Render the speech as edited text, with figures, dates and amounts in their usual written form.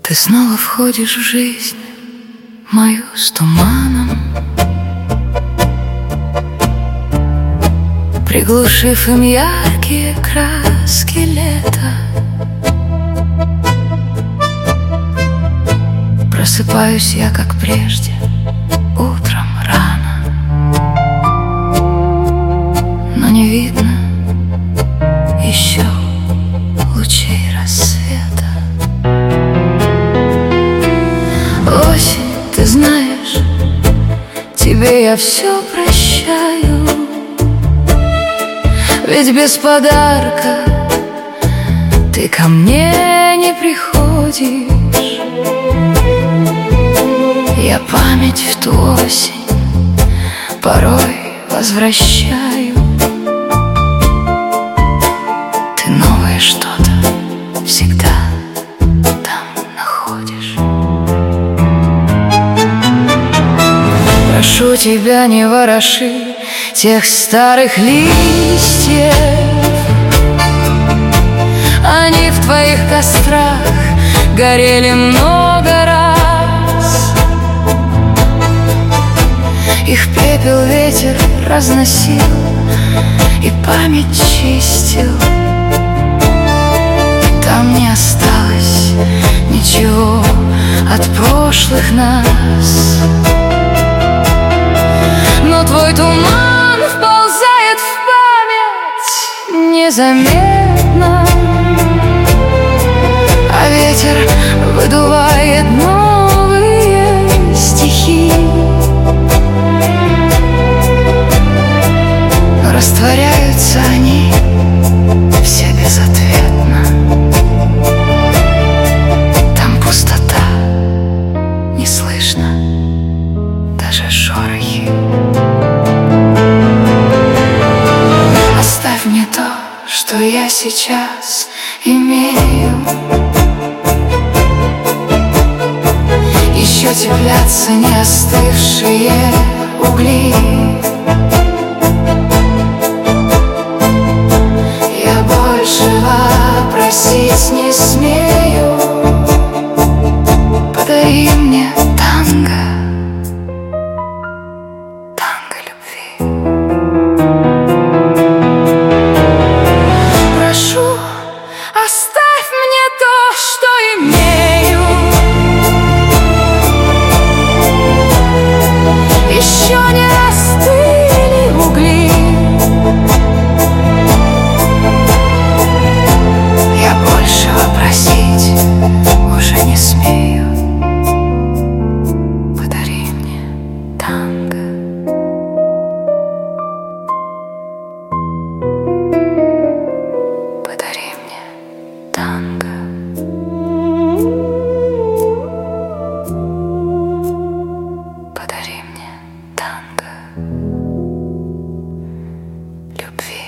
Ты снова входишь в жизнь мою с туманом, приглушив им яркие краски лета. Просыпаюсь я, как прежде, утром рано, но не видно еще лучей рассвета. Осень, ты знаешь, тебе я все прощаю, ведь без подарка ты ко мне не приходишь. Я память в ту осень порой возвращаю. Ты новое что-то всегда там находишь. Прошу тебя, не вороши тех старых листьев, они в твоих кострах горели много раз. Их пепел ветер разносил и память чистил. Там не осталось ничего от прошлых нас, но твой туман вползает в память незаметно, а ветер выдувает новые стихи. Но растворяются они все безответно. Там пустота, не слышно даже шорохи. Оставь мне то, что я сейчас имею. Еще теплятся не остывшие угли. Я большего просить не смею. Подари мне танго, танго любви. Прошу, оставь мне то, что имею. Еще не остыли угли. Я большего просить уже не смею. Подари мне танго. Подари мне танго. Подари мне танго любви.